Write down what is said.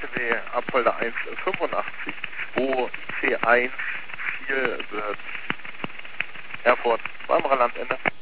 RTW Abfolge 185 2 C1 Ziel wird Erfurt, Weimarer Landende.